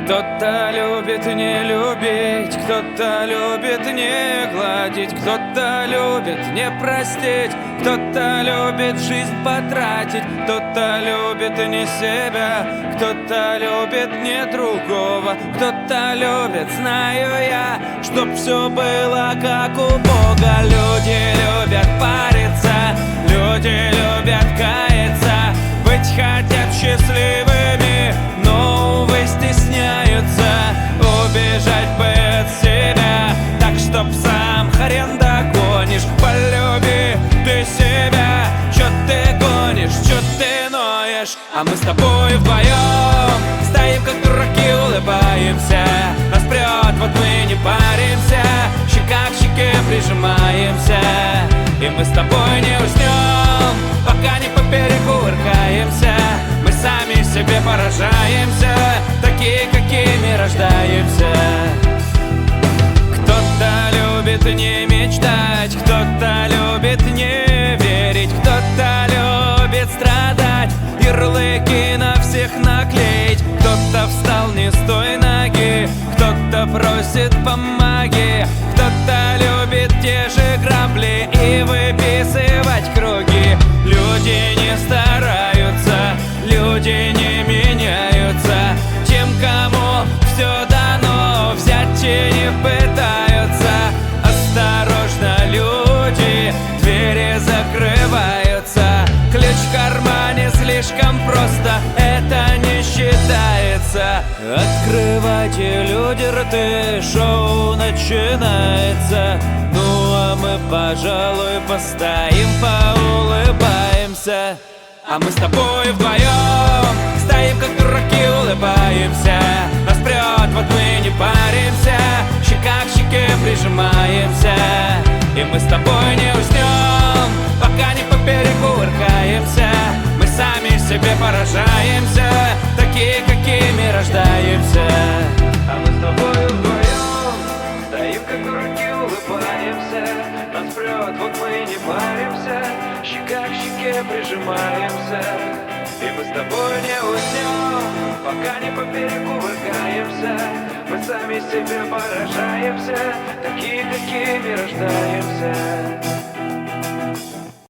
Кто-то любит не любить, кто-то любит не гладить, кто-то любит не простить, кто-то любит жизнь потратить, кто-то любит не себя, кто-то любит не другого, кто-то любит, знаю я, чтоб все было как у Бога. Люди любят париться, люди любят каяться, быть хотят счастливыми, но, увы, стесняются убежать бы от себя. Так чтоб сам хрен догонишь, полюби ты себя. Чё ты гонишь, чё ты ноешь? А мы с тобой вдвоем стоим как дураки, улыбаемся. Нас прет, вот мы не паримся, щека к щеке прижимаемся. И мы с тобой не уснем, пока не по берегу кувыркаемся. Мы сами себе поражаемся, такие, какими рождаемся. Кто-то любит не мечтать, кто-то любит не верить, кто-то любит страдать, ярлыки на всех наклеить. Кто-то встал не с той ноги, кто-то просит помоги, кто-то любит те же грабли и выписывать круги. Люди не стараются, люди не меняются, тем, кому все дано, взять и не пытаются. Осторожно, люди, двери закрываются, ключ в кармане слишком просто, это не считается. Открывайте, люди, рты, шоу начинается. Ну а мы, пожалуй, постоим, поулыбаемся. А мы с тобой вдвоем стоим как дураки, улыбаемся. Нас прет, вот мы не паримся, щека к щеке прижимаемся. И мы с тобой не уснем, пока не по берегу кувыркаемся. Мы сами себе поражаемся, такие, какими рождаемся. А мы с тобой вдвоем стоим как дураки, улыбаемся. Нас прет, вот мы не паримся, щека к щеке прижимаемся. И мы с тобой не уснем, пока не по берегу кувыркаемся. Мы сами себе поражаемся, такие, какими рождаемся.